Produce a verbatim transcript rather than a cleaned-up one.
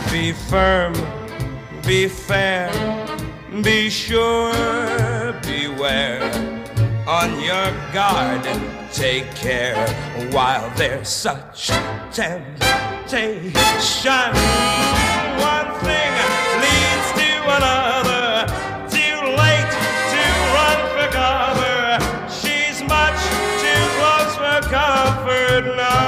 Be firm, be fair, be sure, beware. On your guard, take care while there's such temptation. One thing leads to another. Too late to run for cover. She's much too close for comfort now.